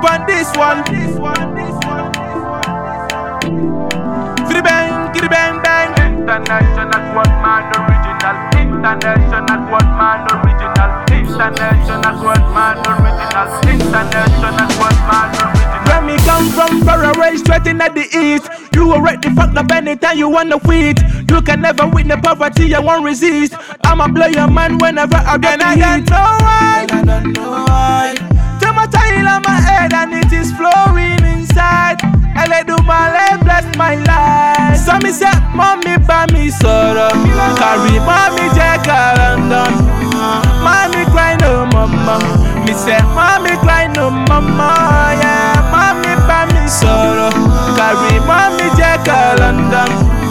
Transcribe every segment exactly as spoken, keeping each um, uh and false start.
on this one. Free bang, giddy bang bang. International Godman original. International Godman original. International Godman original. International Godman original. Where me come from, far away, straight in at the east. You already fucked up anytime you wanna quit. You can never win the poverty, I won't resist. I'ma blow your man whenever I get the heat. I don't know why. Too much oil on my head and it is flowing inside. I let do my life, bless my life. So me say, mommy, buy me sorrow. Carry mommy, Jack London. Mommy cry no mama. Me say, mommy cry no mama. Yeah, mommy, buy me sorrow. Carry mommy, Jack London.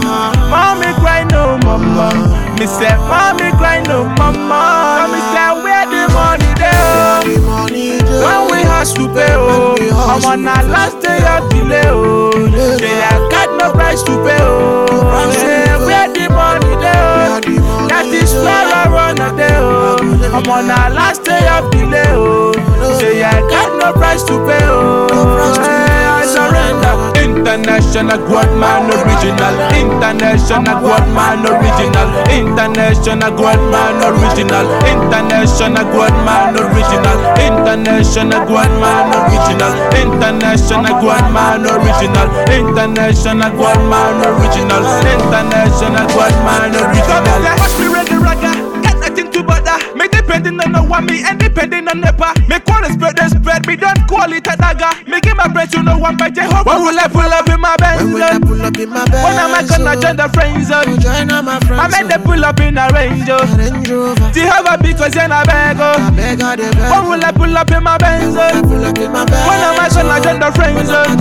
Mommy cry no mama. Me say, mommy cry no mama. Me say, where the money there? When we have to pay, oh, I'm on a last day of delay, oh. Say I got no price to pay, oh. Say where the money there? That is where I run a day, oh. I'm on a last day of delay, oh. Say I got no price to pay, oh. Hey, I surrender. International Godman original. International Godman original. International Godman original. International Godman original. International Godman original. International Godman original. International Godman original. International Godman original. Watch me ready ragga. Got nothing to bother. Me depending on no one, me and depending on nepa. Me call it spread, they spread. Me don't call it a dagger. Me give my bread to no one by Jehovah. When will I pull up in my Benz? When will I pull up in my Benz? When am I gonna join the friends zone? Join all my friends. I made them pull up in a Range Rover. Jehovah because you're not beg. When will I pull up in my Benz? When am I gonna join the friends zone?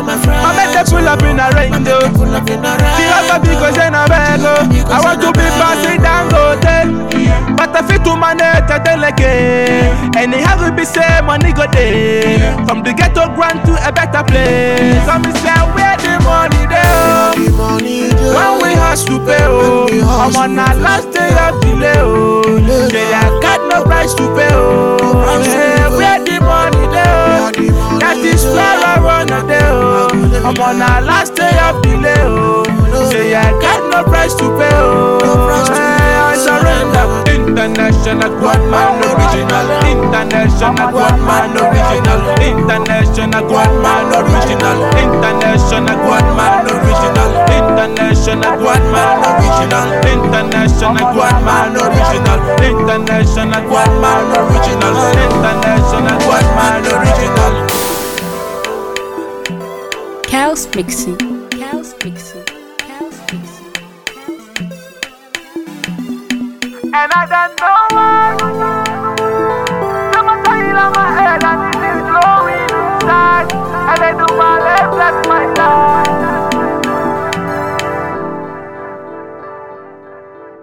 I made them pull up in a Range Rover. Jehovah because you're not beg. I want to be passing down Gote. But I fit to manage to delegate. Anyhow we be say money go there. From the ghetto grand to a better place. Come say where the money there. When we have to pay, oh, I'm on a last day of delay, oh. Say I got no price to pay, oh. Say where the money there. That is where I run a day, oh. I'm on a last day of delay, oh. Say I got no price to pay, oh. Hey, I surrender. International Godman original. International Godman original. International Godman original. International Godman original. International Godman original. International Godman original. International Godman original. International Godman original. Chaos mixing. Chaos mixing. Chaos mixing. And I don't know why. Too much oil on my head and it is flowing inside. And I do my left, left, my